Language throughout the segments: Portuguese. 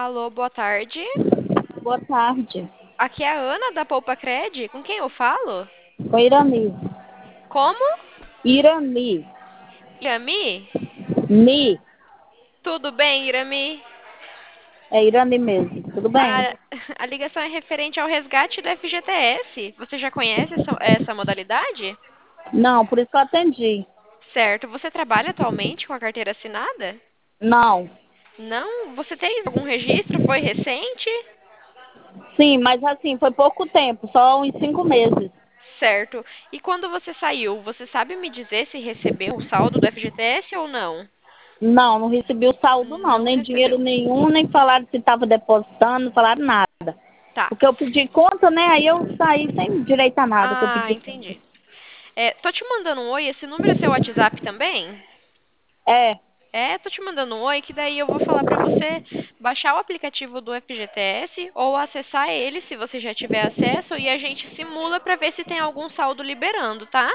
Alô, boa tarde. Boa tarde. Aqui é a Ana da Poupa Cred. Com quem eu falo? Oi, Irani. Como? Irani. Irami? Mi. Tudo bem, Irami? É Irani mesmo. Tudo bem? A, a ligação é referente ao resgate do FGTS. Você já conhece essa modalidade? Não, por isso que eu atendi. Certo. Você trabalha atualmente com a carteira assinada? Não. Não? Você tem algum registro? Foi recente? Sim, mas assim, foi pouco tempo, só uns 5 meses. Certo. E quando você saiu, você sabe me dizer se recebeu o saldo do FGTS ou não? Não, não recebi o saldo, não. Não Nem dinheiro recebeu. nenhum, nem falaram se estava depositando, não falaram nada. Tá. Porque eu pedi conta, né? Aí eu saí sem direito a nada, que eu Ah, pedi conta. entendi. Tô te mandando um oi. Esse número é seu WhatsApp também? É. Tô te mandando um oi, que daí eu vou falar pra você baixar o aplicativo do FGTS ou acessar ele, se você já tiver acesso, e a gente simula pra ver se tem algum saldo liberando, tá?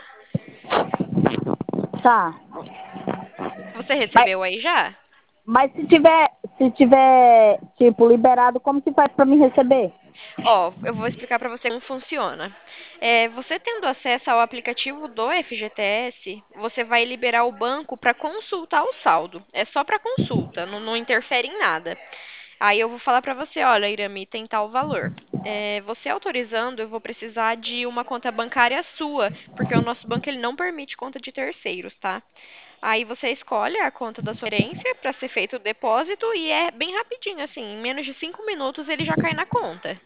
Tá. Você Mas, recebeu aí já? mas se tiver, tipo, liberado, como que faz pra me receber? Ó, eu vou explicar pra você como funciona. Você tendo acesso ao aplicativo do FGTS, você vai liberar o banco para consultar o saldo. É só para consulta, não interfere em nada. Aí eu vou falar para você, olha, Irami, tem tal valor. Você autorizando, eu vou precisar de uma conta bancária sua, porque o nosso banco ele não permite conta de terceiros, tá? Aí você escolhe a conta da sua herência para ser feito o depósito e é bem rapidinho, assim, em menos de 5 minutos ele já cai na conta.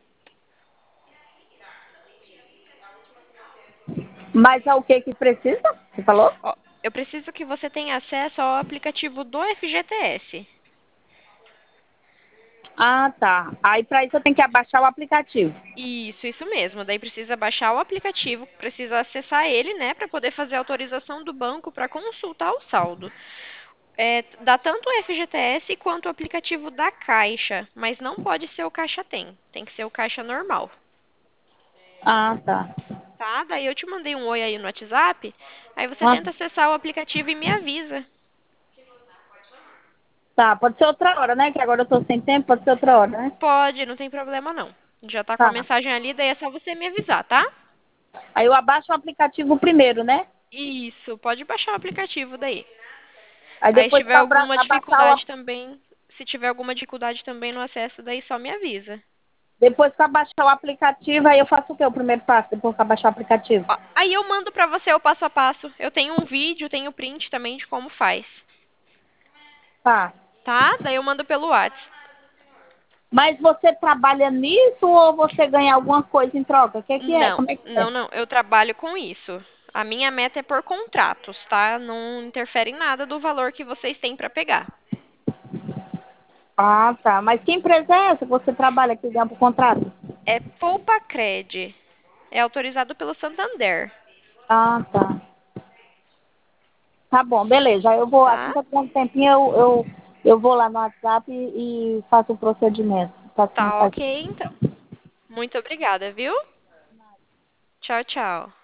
Mas é o que que precisa? Você falou? Ó, eu preciso que você tenha acesso ao aplicativo do FGTS. Ah, tá. Aí para isso eu tenho que abaixar o aplicativo. Isso mesmo. Daí precisa baixar o aplicativo, precisa acessar ele, né, para poder fazer a autorização do banco para consultar o saldo. Dá tanto o FGTS quanto o aplicativo da Caixa, mas não pode ser o Caixa tem que ser o Caixa normal, Ah, tá. tá? Daí eu te mandei um oi aí no WhatsApp, aí você Ah, tenta acessar o aplicativo e me avisa. tá, pode ser outra hora, né? Que agora eu tô sem tempo, pode ser outra hora, né? Pode, não tem problema não. Já tá com a Tá. mensagem ali, daí é só você me avisar, tá? Aí eu abaixo o aplicativo primeiro, né? Isso, pode baixar o aplicativo daí. Aí Aí se depois tiver para alguma abaixar dificuldade também, se tiver alguma dificuldade também no acesso, daí só me avisa. depois que abaixar o aplicativo, aí eu faço o quê? O primeiro passo, depois que abaixar o aplicativo. Ó, aí eu mando pra você o passo a passo. Eu tenho um vídeo, tenho print também de como faz, Tá. tá? Daí eu mando pelo WhatsApp. Mas você trabalha nisso ou você ganha alguma coisa em troca? O que que é? Não, Como é que é? não, eu trabalho com isso. A minha meta é por contratos, tá? Não interfere em nada do valor que vocês têm pra pegar. Ah, tá. Mas que empresa é essa que você trabalha que ganha por contrato? É Poupa Cred. É autorizado pelo Santander, Ah, tá. Tá bom, beleza. Aí eu vou, assim tá? que eu tenho um tempinho, eu vou lá no WhatsApp e faço o procedimento. Faço como Tá faz. ok, então. Muito obrigada, viu? Tchau, tchau.